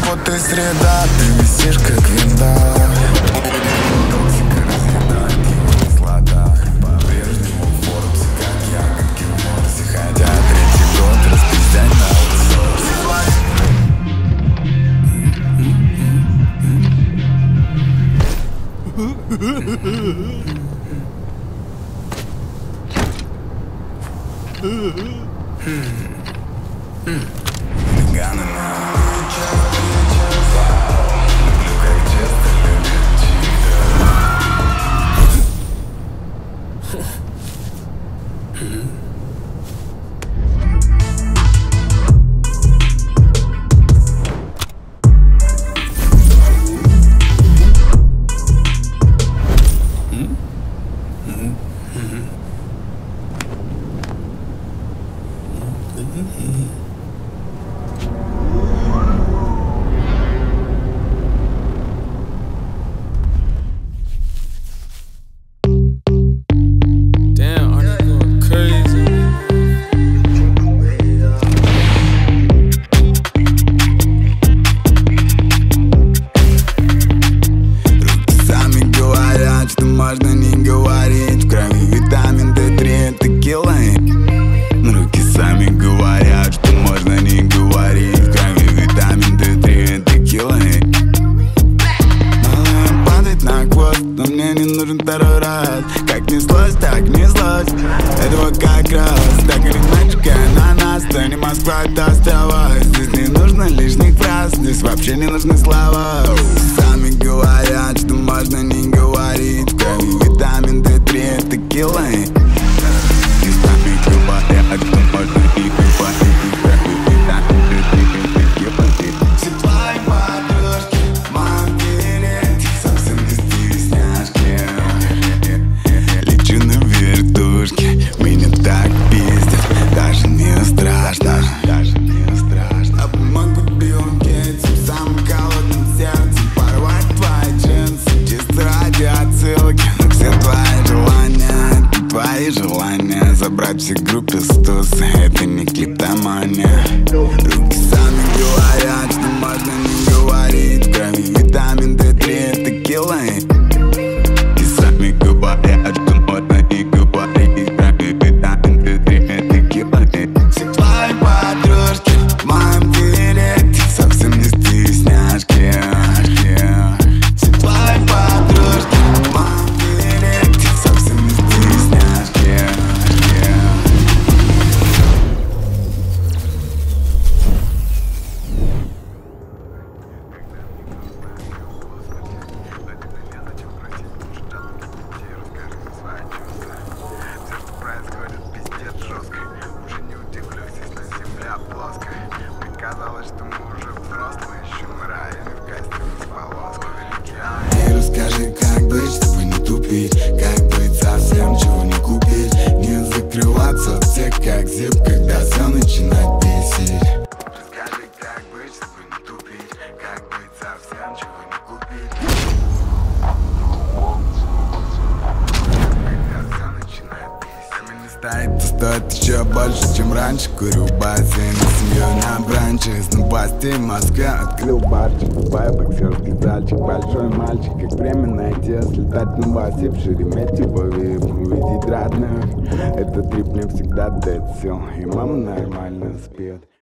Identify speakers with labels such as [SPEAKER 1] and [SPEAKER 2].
[SPEAKER 1] вот и среда, ты висишь как винда. Токсика разъедает его кислота. По-прежнему Forbes, как ягодки в морсе. Хотя третий год распиздять на аутсорсе. Ганы на люблю, как часто любит можно не говорить. В крови витамин D3, текила. Руки сами говорят, что можно не говорить. В крови витамин D3, текила. Падать на хвост, но мне не нужен второй раз. Как неслось, так неслось. Этого как раз. Так или иначе, на нас. То не Москва, то оставалось. Здесь не нужно лишних фраз. Здесь вообще не нужны слова. Сами говорят, что можно не говорить. В крови витамин D3, текила. И сами говорят, что можно не говорить. В крови витамин D3, текила. Все твои подружки в моем директе совсем не стесняшки. Лечу на вертушке, меня так пиздят. Даже не страшно, даже не страшно. Помогут Биллу Гейтсу, самым холодным сердцем порвать твои джинсы чисто ради отсылки. Но все твои желания, это твои желания. Забрать всех группы стусы, это не клиптомания. Руки сами говорят, что можно не говорить. В крови витамин D3, текила. И сами говорят, что можно не говорить. В крови витамин D3, текила. Все твои подружки в моем директе совсем не стесняшки. Все твои подружки в моем директе совсем не стесняшки. Казалось, что мы уже взрослые, еще мы ранены в костюме с полоской. И расскажи, как быть, чтобы не тупить. Как быть совсем, чего не купить. Не закрываться от всех, как зип, когда все начинает бесить. Расскажи, как быть, чтобы не тупить. Как быть совсем, чего не купить. Когда все начинает бесить. Время не стоит, стоит еще больше, чем раньше. Курю в бассейне, семью на бранче. Из новостей в Москве открыл барчик. Бываю боксерский зальчик. Большой мальчик, как время найти. Слетать на басе в Шереметьево VIP. Увидеть родных, этот трип мне всегда дает сил. И мама нормально спит.